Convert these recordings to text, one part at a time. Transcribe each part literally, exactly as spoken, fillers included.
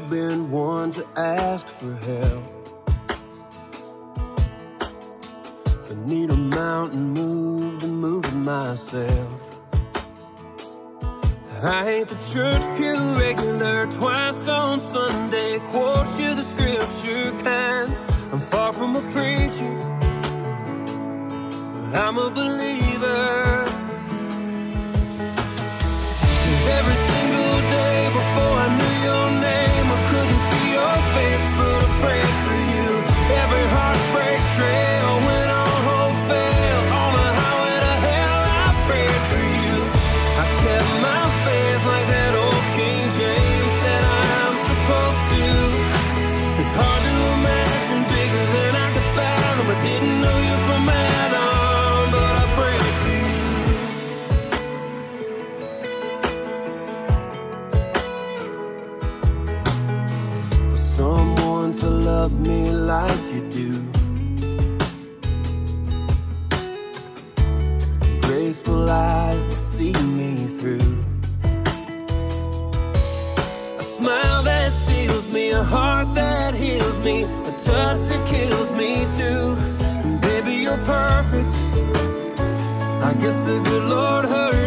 been one to ask for help. If I need a mountain moved, I'm moving myself. I ain't the church pew regular, twice on Sunday, quote you the scripture kind. I'm far from a preacher, but I'm a believer. 'Cause every single day before I knew your name, I couldn't see your face, but I prayed for you. Every heartbreak trail went on hope fail, on the highway to hell I prayed for you. I kept my faith like that old King James said I'm supposed to. It's hard to imagine bigger than I could fathom. I didn't know you from Adam, but I prayed for you. For someone to love me like you do, graceful eyes to see me through, a smile that steals me, a heart that heals me, a touch that kills me too. And baby, you're perfect. I guess the good Lord heard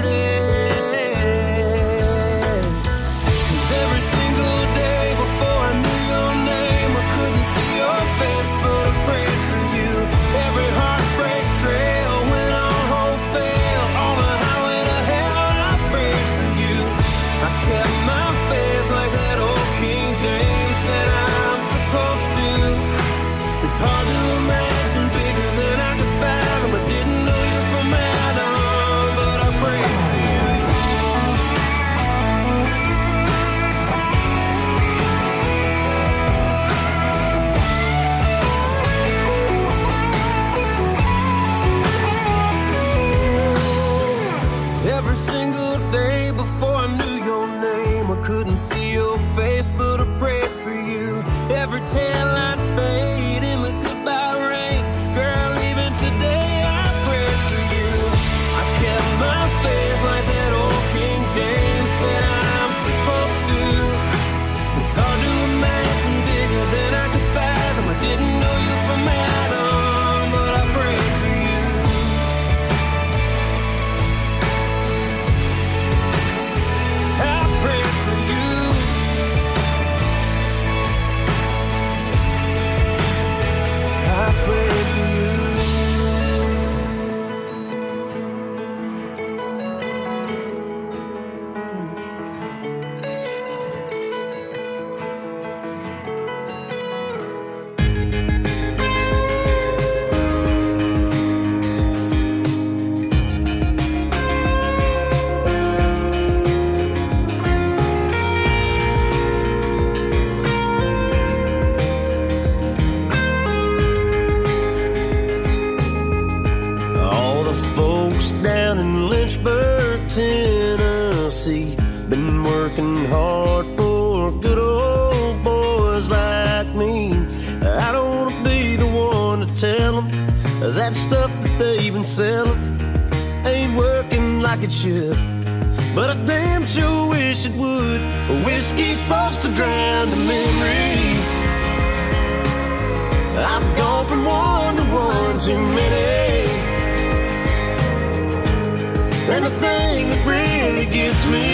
it. 'Cause every single day before I knew your name, I couldn't see your face, but I prayed for you. Every heartbreak trail went on hope fail, on the highway to hell I prayed for you. I kept my faith like that old King James said I'm supposed to. It's hard to imagine bigger than I could fathom. I didn't know you from Adam, but I prayed for you. Every single day before I knew your name, I couldn't see your face, but I prayed for you. Every tail I'd fade in the goodbye rain, girl, even today I prayed for you. I kept my faith like that old King James said I'm supposed to. It's hard to imagine bigger than I could fathom. I didn't know you from Adam, but I prayed for you. I prayed for you. I prayed for you. All the folks down in Lynchburg, Tennessee, been working hard for good old boys like me. I don't want to be the one to tell them that stuff that they've been selling ain't working like it should, but I damn sure wish it would. Whiskey's supposed to drown the memory. I've gone from one to one too many. And the thing that really gets me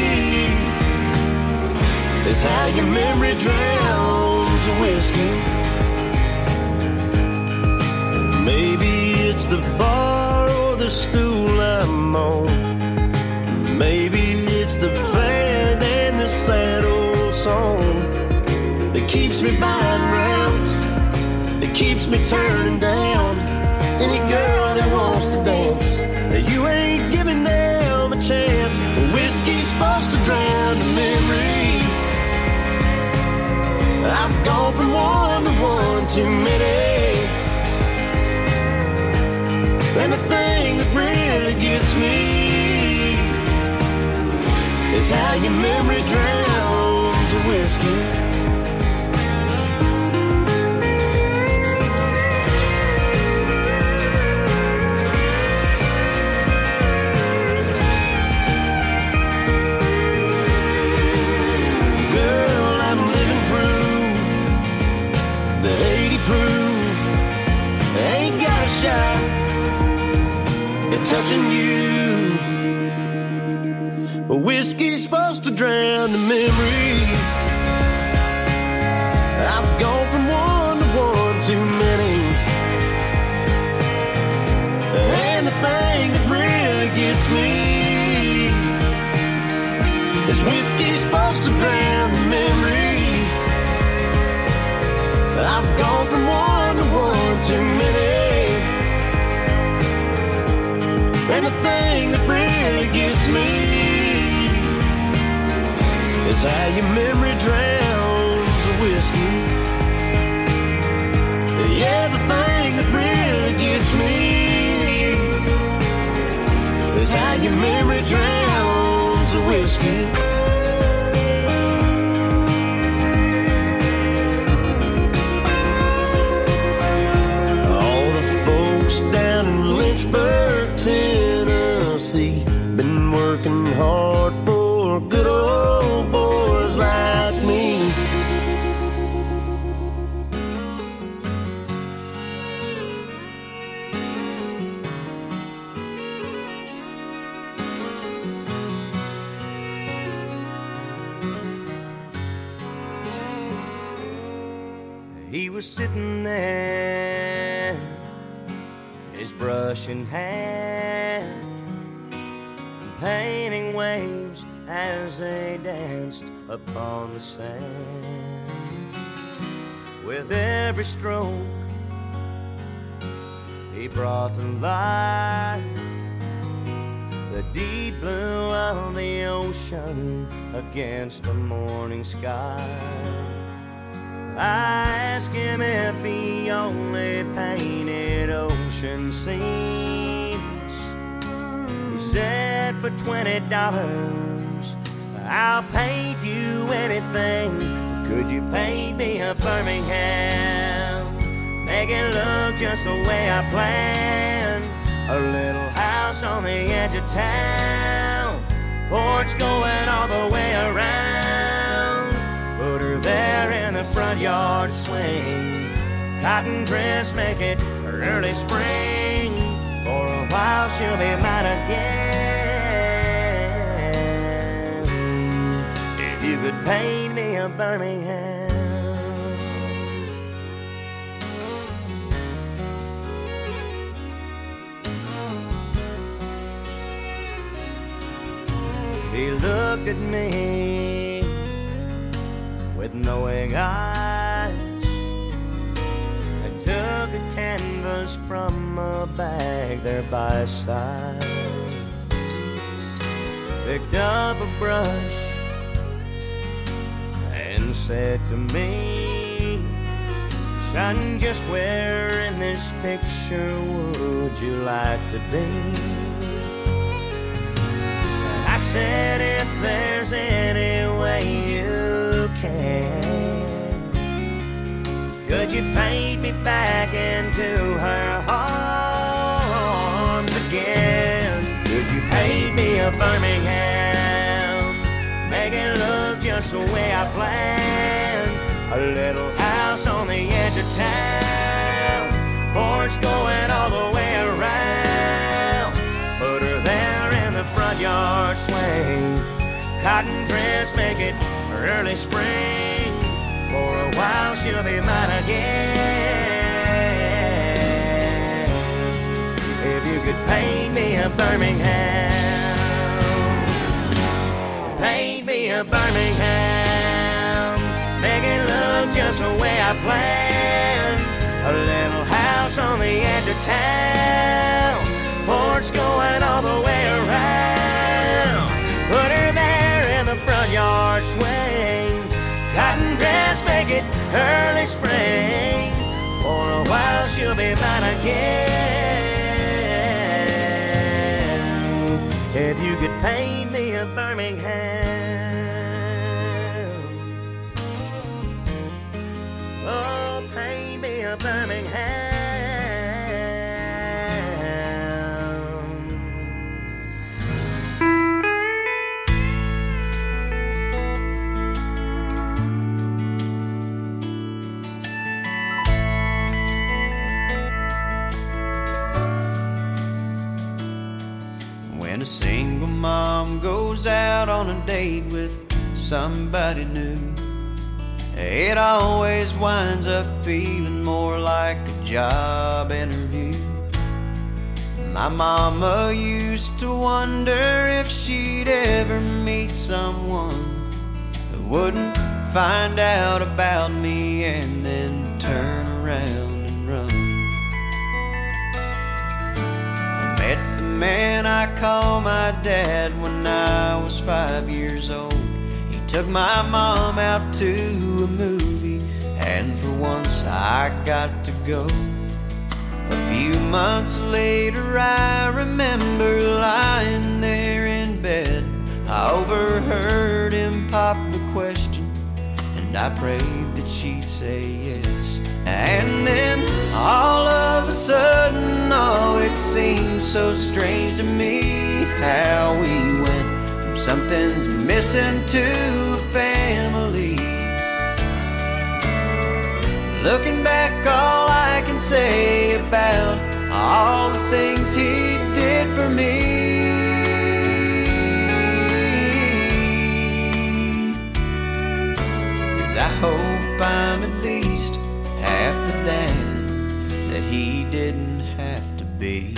is how your memory drowns the whiskey. Maybe it's the bar or the stool I'm on. Maybe it's the band and the sad old song that keeps me buying rounds, that keeps me turning down any girl that wants to dance. You ain't giving them a chance. Whiskey's supposed to drown the memory. I've gone from one to one too many. And the thing that really gets me is how your memory drowns the whiskey. Girl, I'm living touching you. But whiskey's supposed to drown the memory. I've gone from one to one too many. And the thing that really gets me is whiskey's supposed to drown the memory. I've gone from one to one too many. And the thing that really gets me is how your memory drowns the whiskey. Yeah, the thing that really gets me is how your memory drowns the whiskey. All the folks down in Lynchburg, Tennessee, been working hard for good old boys like me. He was sitting there, his brush in hand, painting waves as they danced upon the sand. With every stroke, he brought to life the deep blue of the ocean against a morning sky. I asked him if he only painted ocean scenes. He said, for twenty dollars, I'll paint you anything. Could you paint me a Birmingham? Make it look just the way I planned. A little house on the edge of town, porch going all the way around. Put her there in the front yard swing. Cotton dress, make it early spring. For a while she'll be mine again. If you could paint me a Birmingham. He looked at me with knowing eyes and took a canvas from a bag there by his side. Picked up a brush and said to me, son, just where in this picture would you like to be? And I said, if there's any way you can, could you paint me back into her arms again? Could you paint me a Birmingham? Make it look just the way I planned. A little house on the edge of town, porch going all the way around. Put her there in the front yard swing. Cotton dress, make it early spring. For a while she'll be mine again. If you could paint me a Birmingham, paint me a Birmingham. Make it look just the way I planned. A little house on the edge of town, porch going all the way around. Put her there in the front yard swing. Cotton dress, make it early spring. For a while she'll be mine again. If you could paint me a Birmingham, oh, paint me a Birmingham. goes out on a date with somebody new, it always winds up feeling more like a job interview. My mama used to wonder if she'd ever meet someone who wouldn't find out about me and then turn around and run. I met the man I call my dad when I was five years old. He took my mom out to a movie, and for once I got to go. A few months later I remember lying there in bed. I overheard him pop the question, and I prayed that she'd say yes. And then all of a sudden, oh, it seemed so strange to me how we went from something's missing to a family. Looking back, all I can say about all the things he did for me is I hope I'm at least half the dad that he didn't have to be.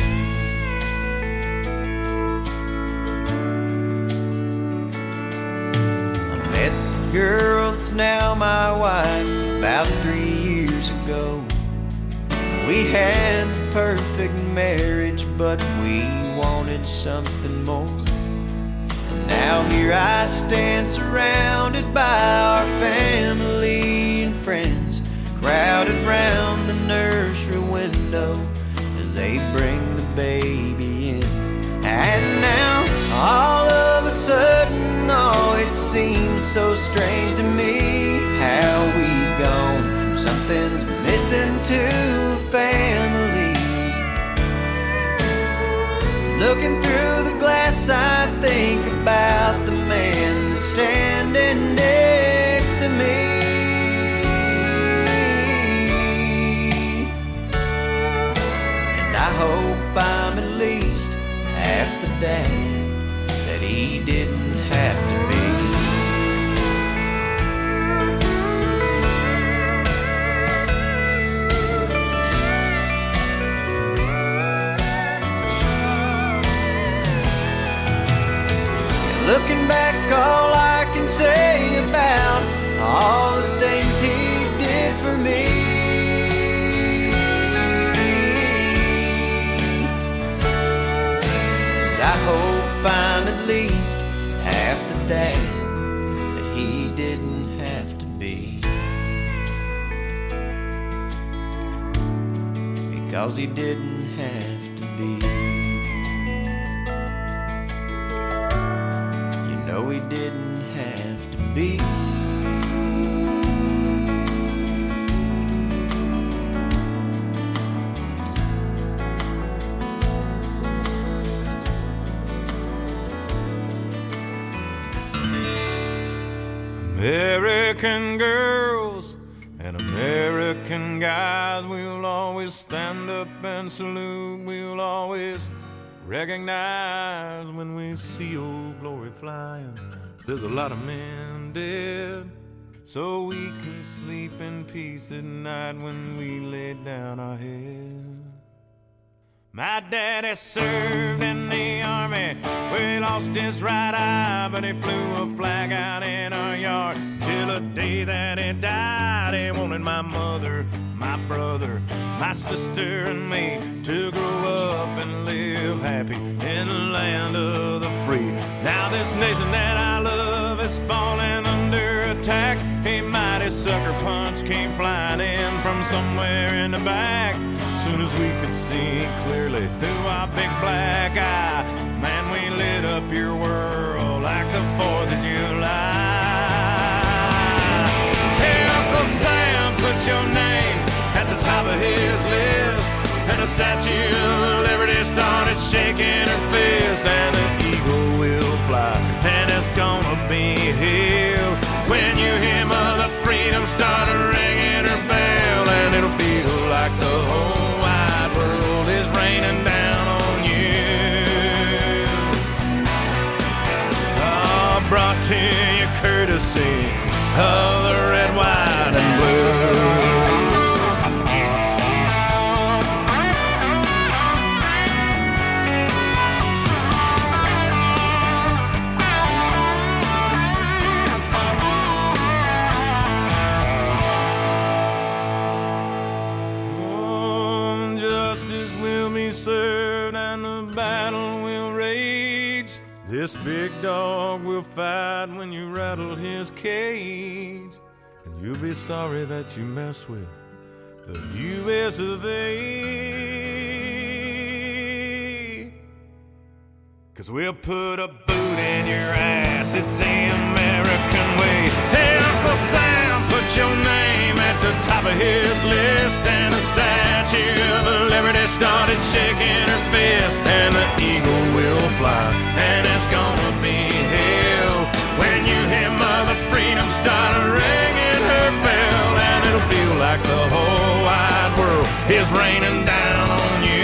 I met the girl that's now my wife about three years ago. We had the perfect marriage, but we wanted something more. And now here I stand surrounded by our family and friends, crowded round the nursery window as they bring the baby in. And now all of a sudden, oh, it seems so strange to me how we've gone from something's missing to family. Looking through the glass, I think about the man that's standing next to me. And I hope I'm at least half the dad that he didn't have to be. Looking back, all I can say about all the things he did for me is I hope I'm at least half the dad that he didn't have to be, because he didn't have to be. No, he didn't have to be. American girls and American guys, we'll always stand up and salute. We'll always recognize when we see old glory flying. There's a lot of men dead, so we can sleep in peace at night when we lay down our head. My daddy served in the army where he lost his right eye, but he flew a flag out in our yard till the day that he died. He wanted my mother, my brother, my sister and me to grow up and live happy in the land of the free. Now this nation that I love is falling under attack. A mighty sucker punch came flying in from somewhere in the back. Soon as we could see clearly through our big black eye, man, we lit up your world like the fourth of July. Hey, Uncle Sam, put your name at the top of his list, and the Statue of Liberty started shaking her fist, and the eagle will fly, and it's gonna be here when you hear Mother Freedom start ringing her bell, and it'll feel like the whole wide world is raining down on you. of the red, white, and blue. Oh, justice will be served and the battle will rage. This big dog will fight when you rattle his cage. And you'll be sorry that you mess with the U S of A. 'Cause we'll put a boot in your ass, it's the American way. Hey, Uncle Sam, put your name at the top of his list. And the Statue of Liberty started shaking her fist. And the eagle will fly, and it's gonna be hell when you hear Mother Freedom start ringing her bell. And it'll feel like the whole wide world is raining down on you.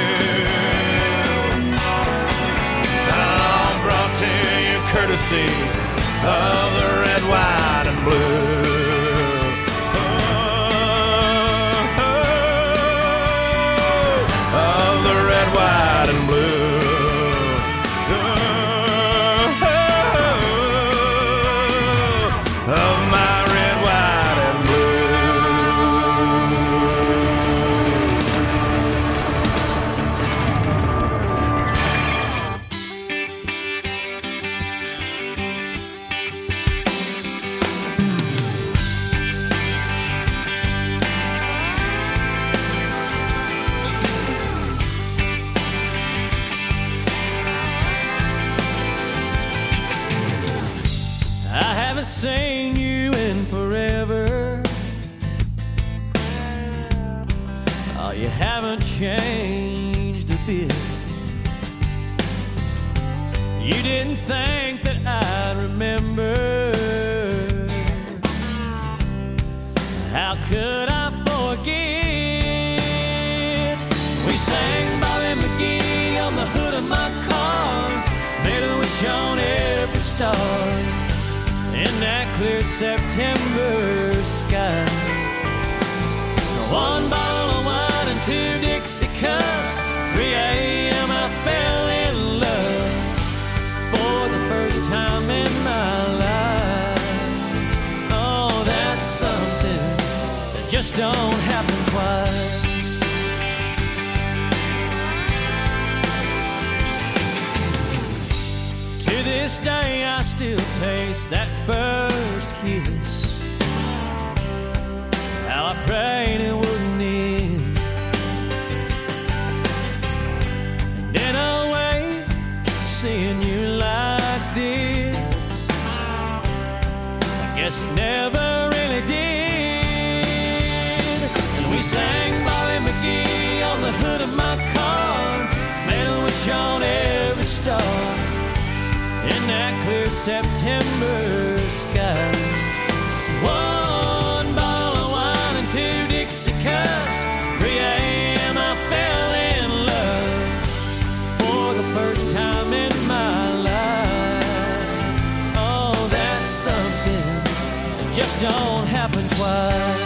All brought to you courtesy of the red, white, and blue. White and blue. Oh, of my red, white, and seen you in forever. Oh, you haven't changed a bit. You didn't think that I'd remember. How could I forget? We sang Bobby McGee on the hood of my car, made a wish on every star in that clear September sky. One bottle of wine and two Dixie cups. three a.m. I fell in love for the first time in my life. Oh, that's something that just don't happen twice. To this day I still taste that first kiss. How I prayed it wouldn't end. And in a way, seeing you like this, I guess it never really did. And we sang Bobby McGee on the hood of my car, made a wish on every star in that clear September sky. One bottle of wine and two Dixie cups. three a.m. I fell in love for the first time in my life. Oh, that's something that just don't happen twice.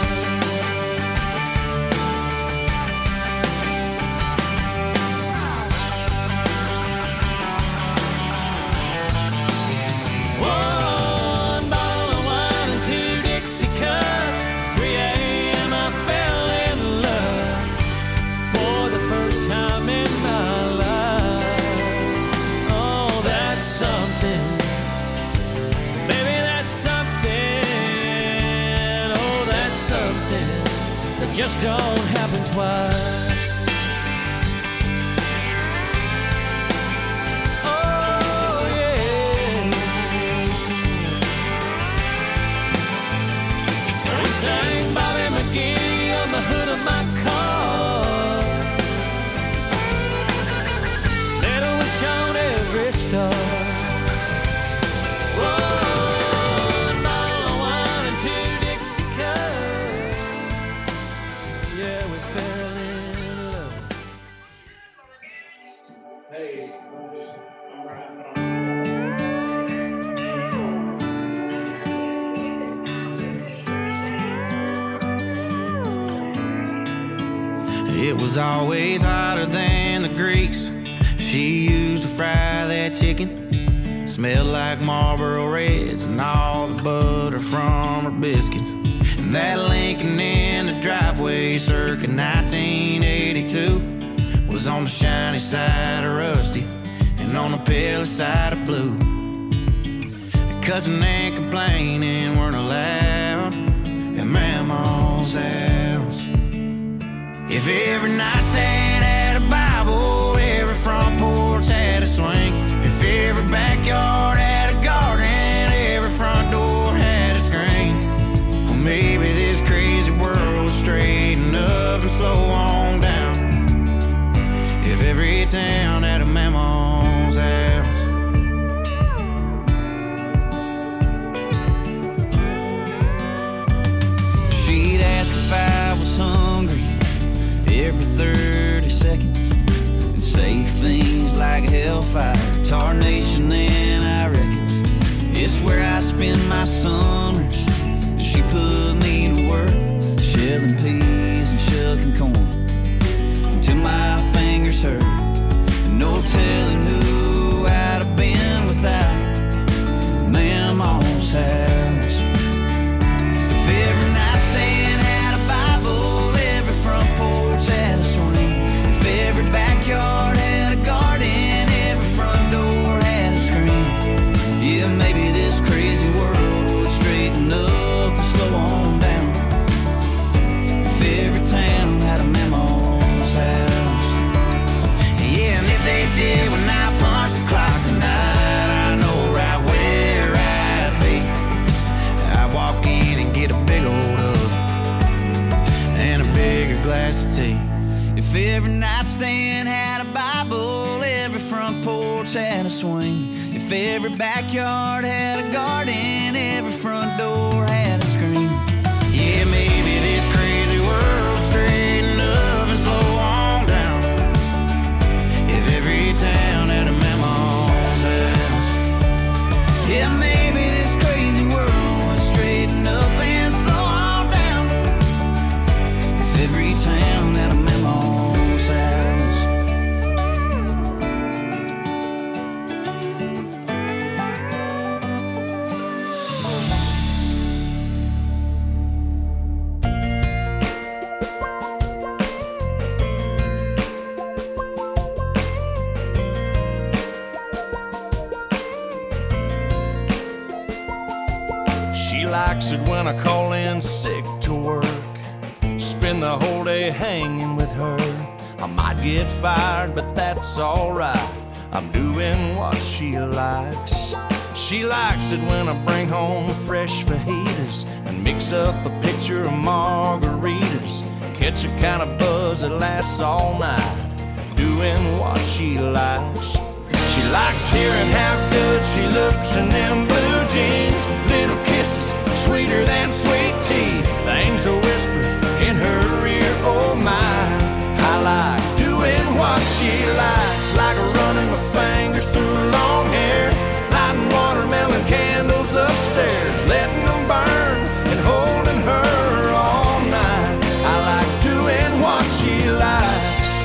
Just don't happen twice. Oh yeah. We sang Bobby McGee on the hood of my car, made a wish on every star. It was always hotter than the grease she used to fry that chicken. Smelled like Marlboro Reds and all the butter from her biscuits. And that Lincoln in the driveway circa nineteen eighty-two was on the shiny side of rusty and on the pale side of blue. Cousin and complaining weren't allowed at Mama's house. If every nightstand had a Bible, every front porch had a swing. If every backyard had a garden, every front door had a screen. Well, maybe this crazy world would straighten up and slow on down if every town had a Mama's house. She'd ask if I was hungry every thirty seconds and say things like hellfire, tarnation, and I reckons it's where I spend my summers. She put me to work shelling peas and shucking corn until my fingers hurt. No telling who I'd have been without Mama's house. If every nightstand had a Bible, every front porch had a swing. If every backyard had a garden, every front door had a screen. Yeah, maybe this crazy world would straighten up and slow on down if every town had a Mama's house. Yeah, and if they did when I punched the clock tonight, I know right where I'd be. I'd walk in and get a big old hug and a bigger glass of tea. If every nightstand had a Bible, every front porch had a swing. If every backyard had a garden, every front door had a screen. Yeah, maybe this crazy world straighten up and slow on down if every town had a Mama's house. Yeah, maybe this crazy world would straighten up and slow on down if every town had a Mama's house. She likes it when I call in sick to work, spend the whole day hanging with her. I might get fired, but that's alright, I'm doing what she likes. She likes it when I bring home fresh fajitas and mix up a pitcher of margaritas, catch a kind of buzz that lasts all night, doing what she likes. She likes hearing how good she looks in them blue jeans, little kisses sweeter than sweet tea, things a whisper in her ear, oh my. I like doing what she likes, like running my fingers through long hair, lighting watermelon candles upstairs, letting them burn and holding her all night. I like doing what she likes.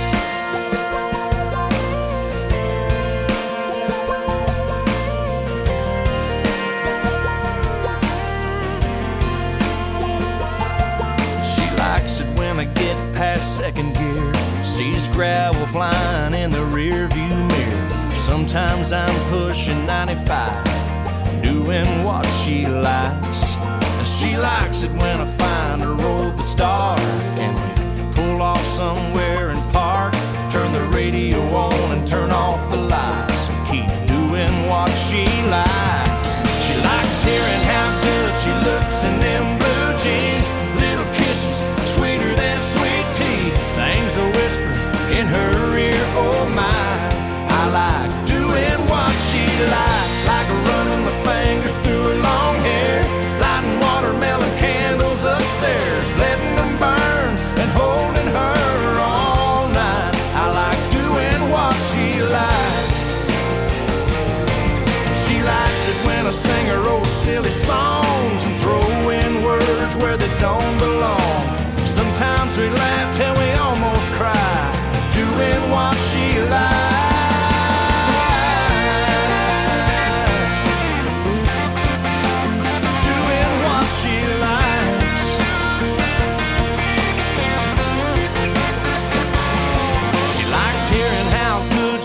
When I get past second gear, sees gravel flying in the rear view mirror. Sometimes I'm pushing ninety-five, doing what she likes. And she likes it when I find a road that's dark and we pull off somewhere and park, turn the radio on and turn off the lights and keep doing what she likes. She likes hearing how good she looks in them blue jeans, little kisses sweeter than sweet tea, things a whisper in her ear, oh my. I like doing what she likes, like running my fingers through her long hair, lighting watermelon candles upstairs, letting them burn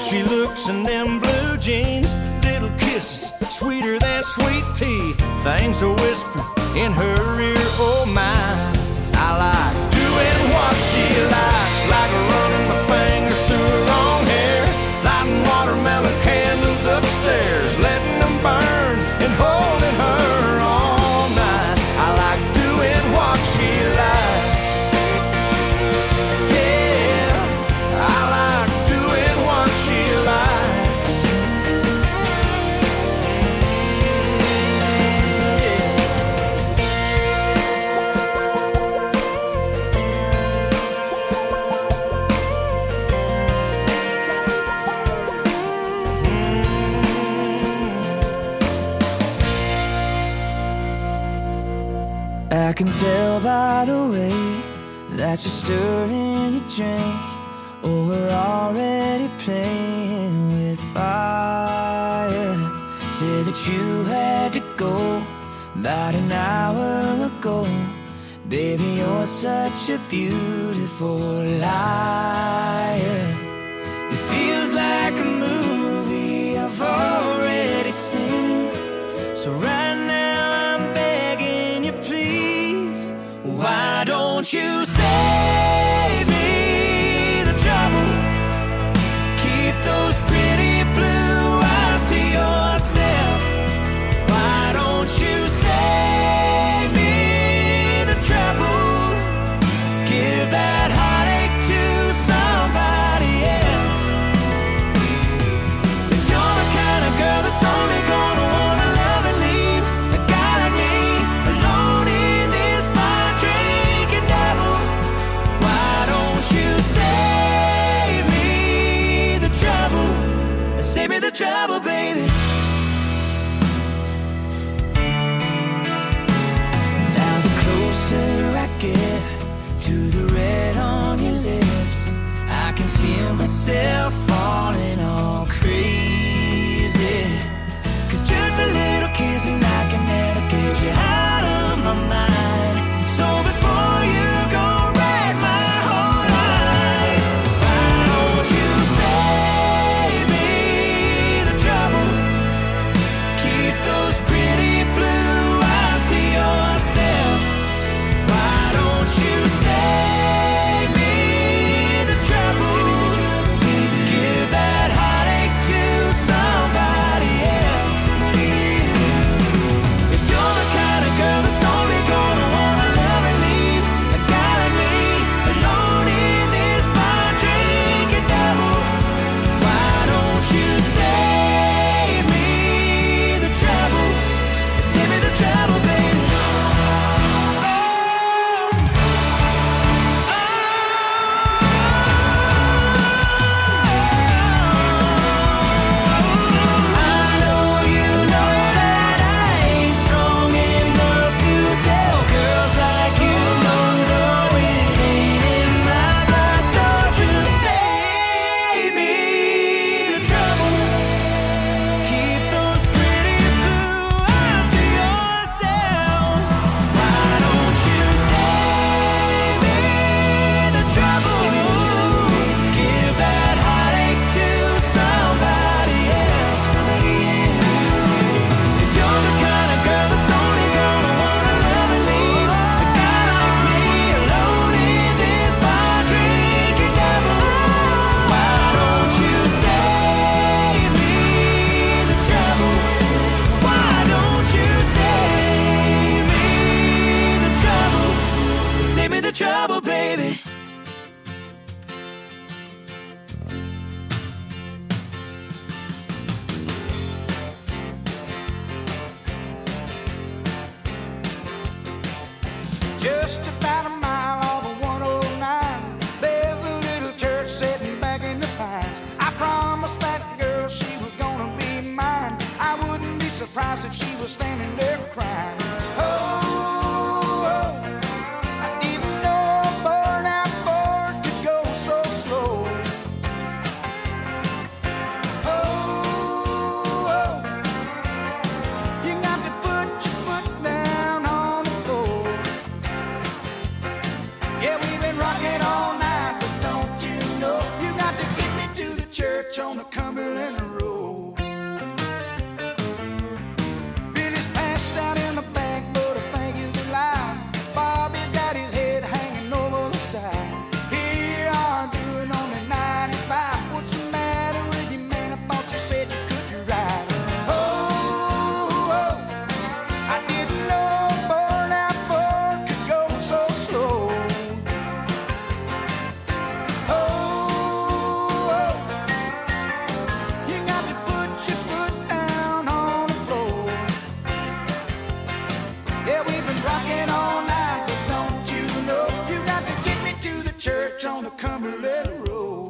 she looks in them blue jeans. Little kisses, sweeter than sweet tea. Things are whispered in her ear, oh my. I like doing what she likes, like running my fingers through her long hair, lighting watermelon candles upstairs, letting them burn and holding her all night. I like doing what she likes. Yeah, I like doing what she likes. I can tell by the way that you're stirring your drink. Oh, we're already playing with fire. Said that you had to go about an hour ago. Baby, you're such a beautiful liar. It feels like a movie I've already seen. So right now I'm begging you, please, why don't you save me the trouble? Keep those pretty blue eyes to yourself. Why don't you save me the trouble? Give that heartache to somebody else. If you're the kind of girl that's only gonna wanna love and leave a guy like me alone in this bar drinking double, why don't you save me the trouble? Save me the trouble, baby. Now the closer I get to the red on your lips, I can feel myself falling all crazy. Cause just a little kiss and I can never get you out of my mind. So before you go wreck my whole life, why don't you save me the trouble? Keep those pretty blue eyes to yourself. Why don't you save me the trouble? Give church on the Cumberland Road.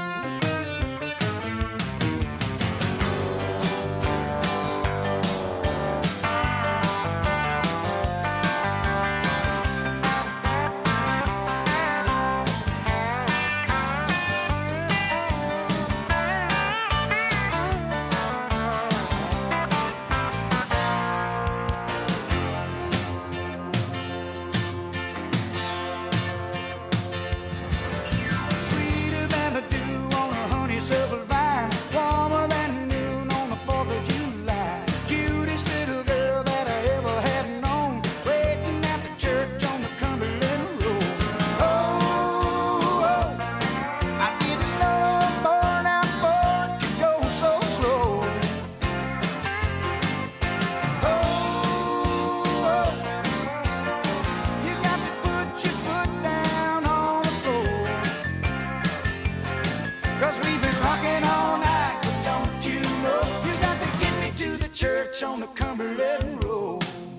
On the Cumberland Road.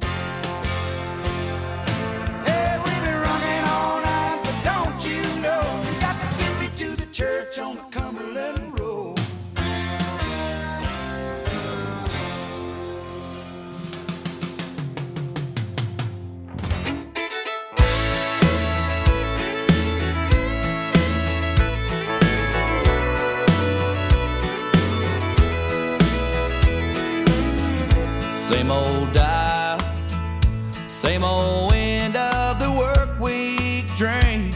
Hey, we've been running all night, but don't you know you got to get me to the church on the Cumberland Road. Same old dial, same old end of the work week drink.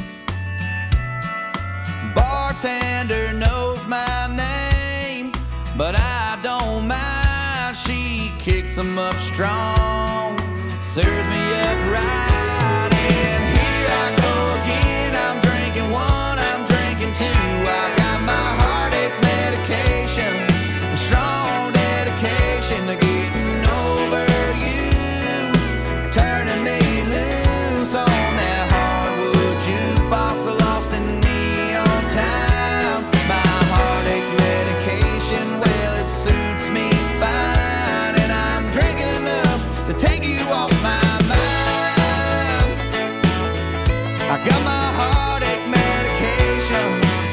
Bartender knows my name, but I don't mind. She kicks 'em up strong, serves me up right, and here I go again. I'm drinking one, I'm drinking two. I got my heartache medication, a strong dedication to getting over you, turning me loose on that hardwood jukebox, lost in neon time. My heartache medication, well, it suits me fine, and I'm drinking enough to take you off my mind. I got my heartache medication.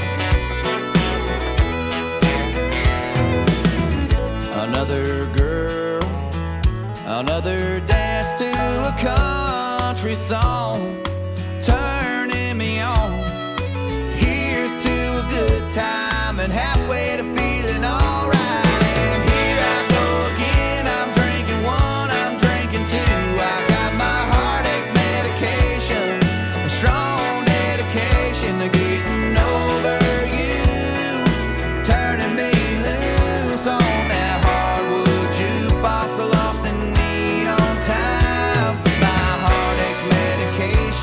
Another girl, another dance to a country song, turning me on. Here's to a good time and halfway to feeling alright. And here I go again, I'm drinking one, I'm drinking two. I got my heartache medication, a strong dedication to getting over you, turning me loose on that hardwood jukebox, lost in neon time. My heartache medication.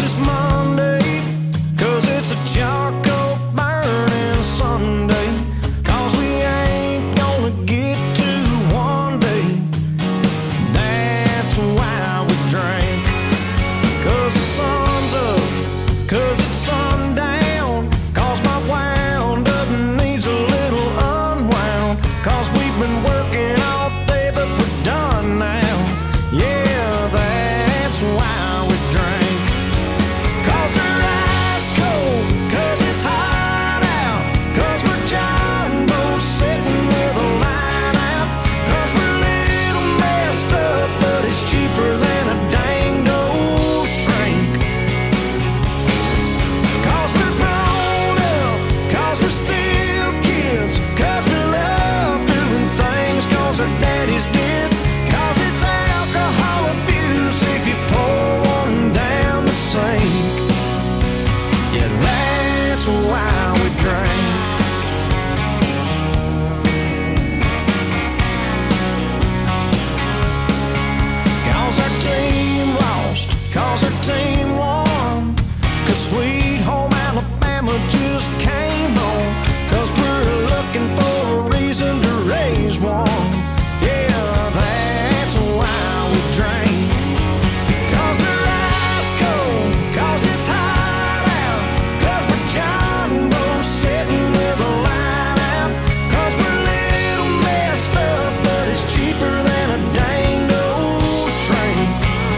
it's Monday, 'cause it's a charcoal burning Sunday, 'cause we ain't gonna get to one day. That's why we drink, 'cause the sun's up, 'cause it's sundown, 'cause my wound up needs a little unwound, 'cause we've been working all day but we're done now. Yeah, that's why we drink, 'cause we're ice cold, 'cause it's hot out, 'cause we're John Boy sitting with a line out, 'cause we're a little messed up but it's cheaper than a danged old shrink, 'cause we're grown up, 'cause we're still kids, 'cause we love doing things 'cause our daddies did, 'cause it's alcohol abuse if you pour one down the sink. Yeah, that's why we drink. 'Cause our team lost, 'cause our team won, 'cause Sweet Home Alabama just came on, 'cause we're looking for a reason to raise one. Yeah, that's why we drink, 'cause they're ice cold, 'cause it's hot out, 'cause we're John Boy sitting with a line out, 'cause we're a little messed up but it's cheaper than a danged old shrink,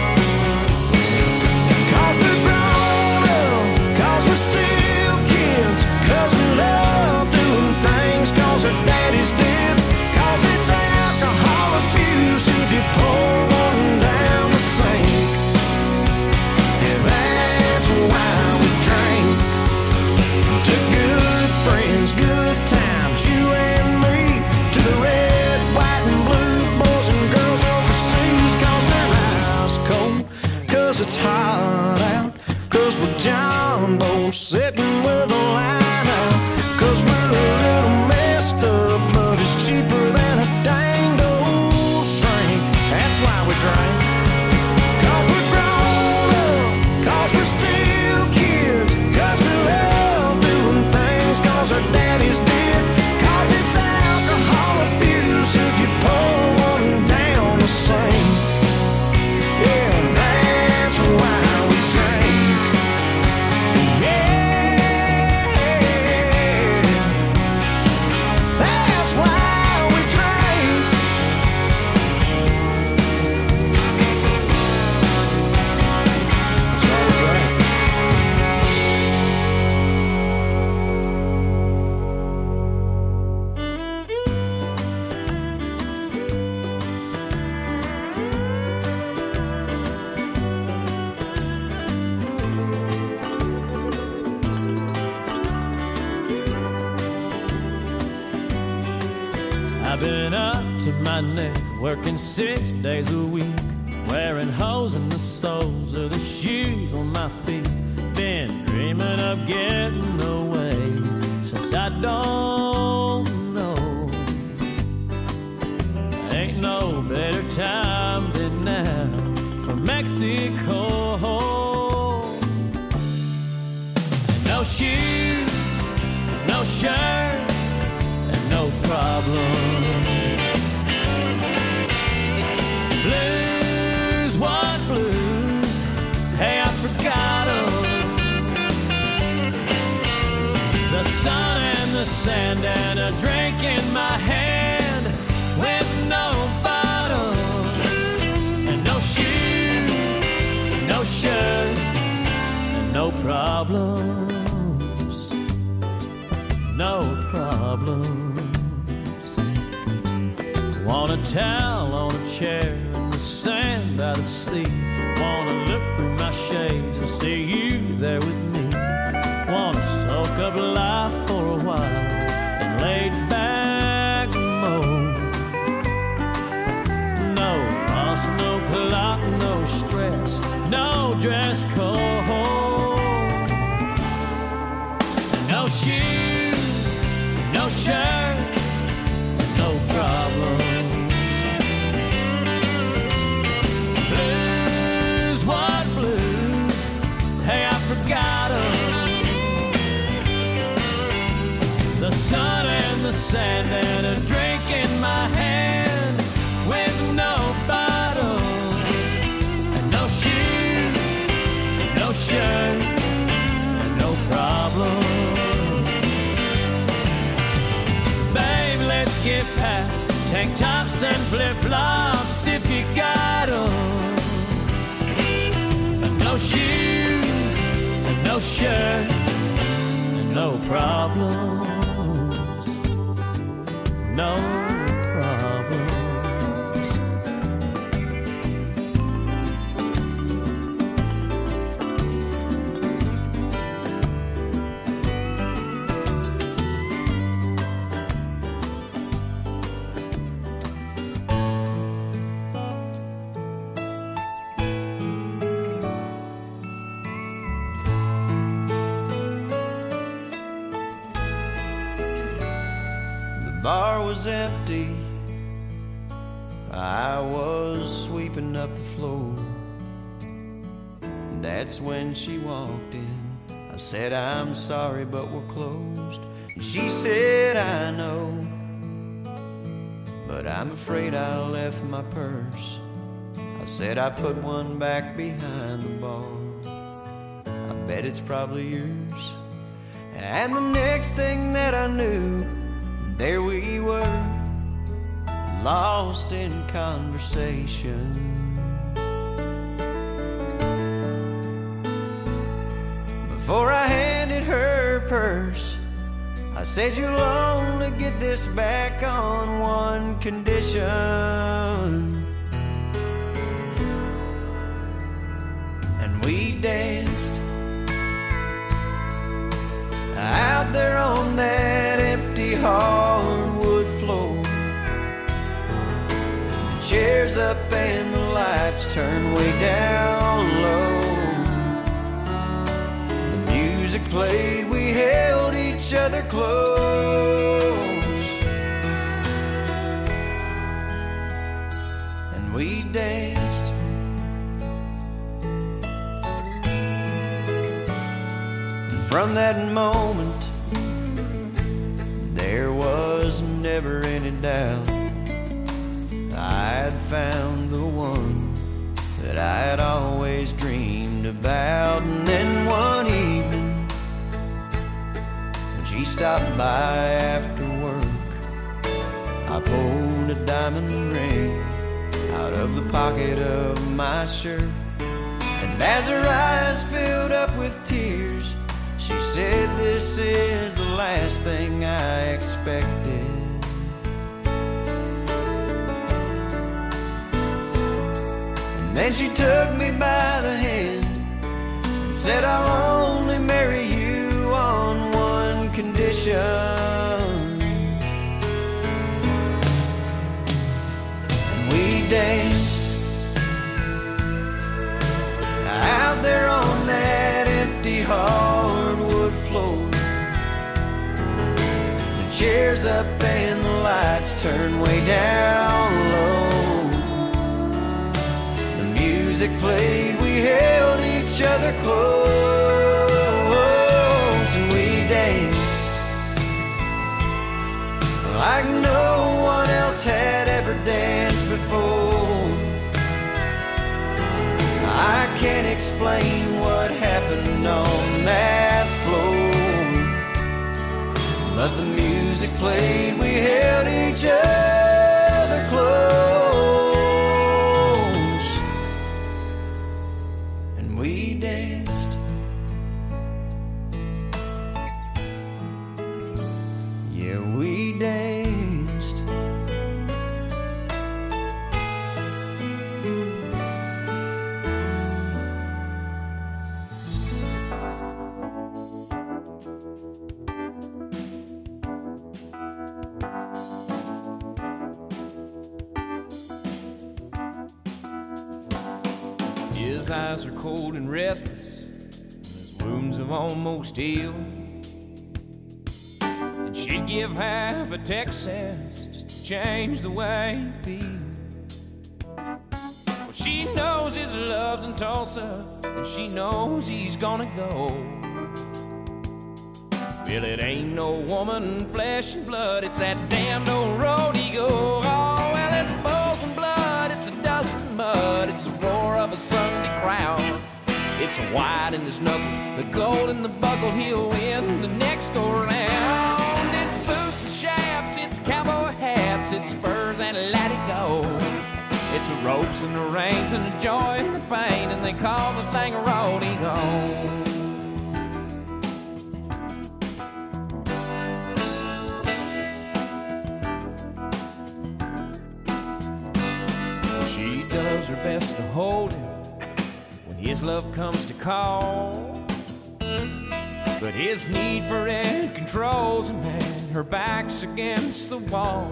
'cause we're grown up, 'cause we're still kids, 'cause we love doing things 'cause our daddies did, 'cause it's alcohol abuse if you pour one down the sink. Yeah, that's why we drink. To good friends, good times, you and me, to the red, white, and blue boys and girls overseas, 'cause they're ice cold, 'cause it's hot out, 'cause we're John Boy sitting with a line out, 'cause we're a little messed up but it's cheaper than a danged old shrink. That's why we drink, 'cause we're grown up, 'cause we're still kids, 'cause we love doing things 'cause our daddies did, 'cause it's alcohol abuse if you pour one down the sink. Yeah, that's why we drink. Yeah, that's why we drink. That's why we drink. I've been up to my neck, working six days a week, wearing holes in the soles of the shoes on my feet. Been dreaming of getting away since I don't know. Ain't no better time than now for Mexico. No shoes, no shirt, and no problem. Blues, what blues? Hey, I forgot 'em. The sun and the sand and a drink in my hand with no bottle and no shoes, no shirt, and no problems, no problems. Want a towel on a chair in the sand by the sea. Wanna look through my shades and see you there with me. Wanna soak up life for a while and lay back mode. No boss, no clock, no stress, no dress code, no shoes, no shirt, no problem. Blues, what blues? Hey, sand and a drink in my hand with no bottle and no shoes, no shirt, and no problem. Babe, let's get past tank tops and flip-flops if you got 'em. No shoes, and no shirt, and no problems. No problems. The bar was empty. I was sweeping up the floor. That's when she walked in. I said, I'm sorry, but we're closed. And she said, I know, but I'm afraid I left my purse. I said, I put one back behind the bar. I bet it's probably yours. And the next thing that I knew, there we were, lost in conversation. Before I handed her her purse, I said, you'll only get this back on one condition. And we danced out there on that empty hardwood floor. The chairs up and the lights turned way down low. The music played, we held each other close, and we danced. And from that moment, there was never any doubt I'd found the one that I'd always dreamed about. And then one evening, when she stopped by after work, I pulled a diamond ring out of the pocket of my shirt. And as her eyes filled up with tears, she said, this is the last thing I expected. And then she took me by the hand and said, I'll only marry you on one condition. And we danced out there on that empty hardwood floor. The chairs up and the lights turned way down low. The music played, we held each other close, and we danced like no one else had ever danced before. I can't explain what happened on that floor, but the music played, we held each other close, and we danced. Yeah, we danced. His eyes are cold and restless, his wounds have almost healed. And she'd give half of Texas just to change the way he feels. Well, she knows his love's in Tulsa, and she knows he's gonna go. Well, it ain't no woman, flesh and blood, it's that damned old road ego. Oh, well, it's bulls and blood, it's a dust and mud, it's the roar of a Sunday crowd. It's the white in his knuckles, the gold in the buckle, he'll win the next go round. It's boots and chaps, it's cowboy hats, it's spurs and let it go. It's the ropes and the reins and the joy and the pain, and they call the thing a road ego. Does her best to hold him when his love comes to call, but his need for it controls him, and her back's against the wall.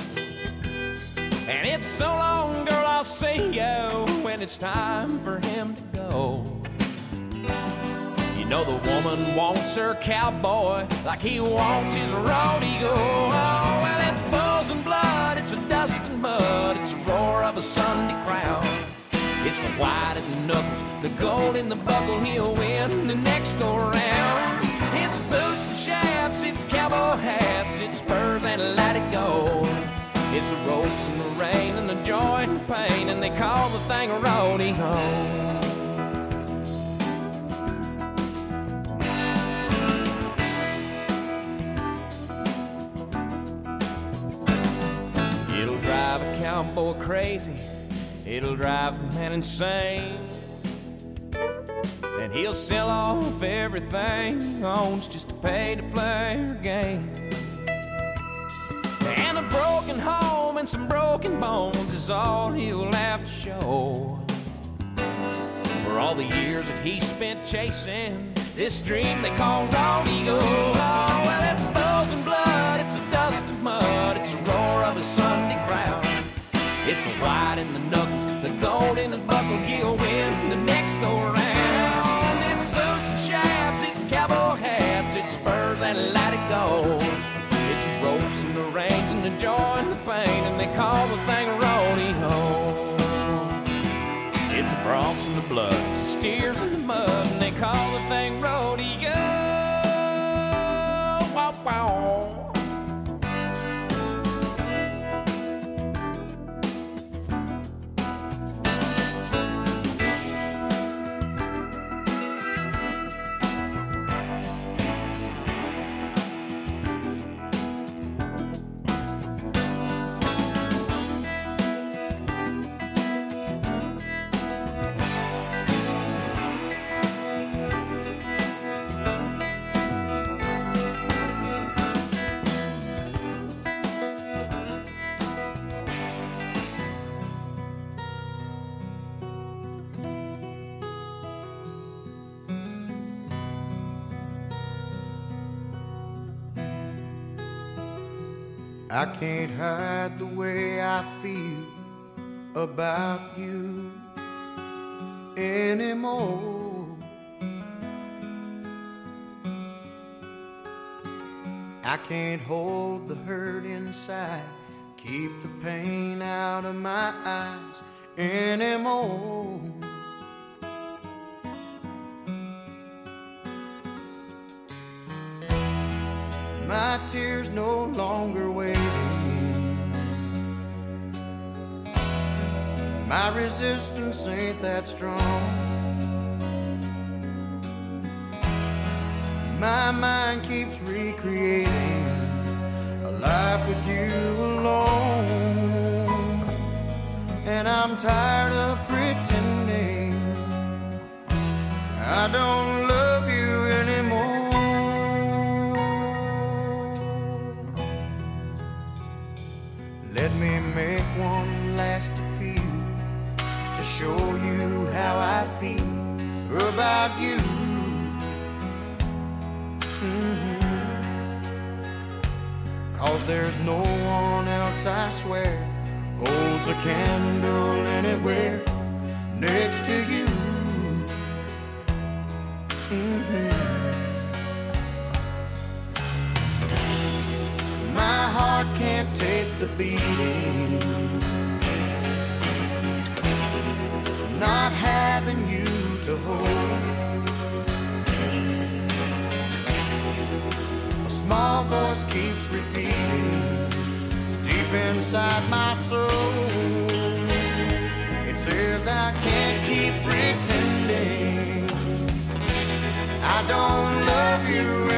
And it's so long, girl, I'll see you when it's time for him to go. You know the woman wants her cowboy like he wants his road ego. Oh, well, it's bulls and blood, it's a dust and mud, it's the roar of a Sunday crowd. It's the white in the knuckles, the gold in the buckle, he'll win the next go round. It's boots and chaps, it's cowboy hats, it's spurs and let it go. It's the ropes and the rain and the joy and the pain, and they call the thing a rodeo. It'll drive a cowboy crazy, it'll drive a man insane, and he'll sell off everything he owns just to pay to play her game. And a broken home and some broken bones is all he'll have to show for all the years that he spent chasing this dream they call rodeo. Oh, well, it's bulls and blood, it's a dust and mud, it's the roar of a Sunday crowd. It's the white in the knuckles, the gold in the buckle, he'll win the next go round. It's boots and chaps, it's cowboy hats, it's spurs and let it go. It's the ropes and the reins and the joy and the pain, and they call the thing a rodeo. It's the broncs and the blood, it's the steers and the mud, and they call the thing rodeo. Wow, wow. I can't hide the way I feel about you anymore. I can't hold the hurt inside, keep the pain out of my eyes anymore. My tears no longer waiting. My resistance ain't that strong. My mind keeps recreating a life with you alone. And I'm tired of pretending I don't love you anymore. Let me make one last appeal to show you how I feel about you. Mm-hmm. 'Cause there's no one else, I swear, holds a candle anywhere next to you. Mm-hmm. My heart can't take the beating, not having you to hold. small voice keeps repeating deep inside my soul. It says I can't keep pretending I don't love you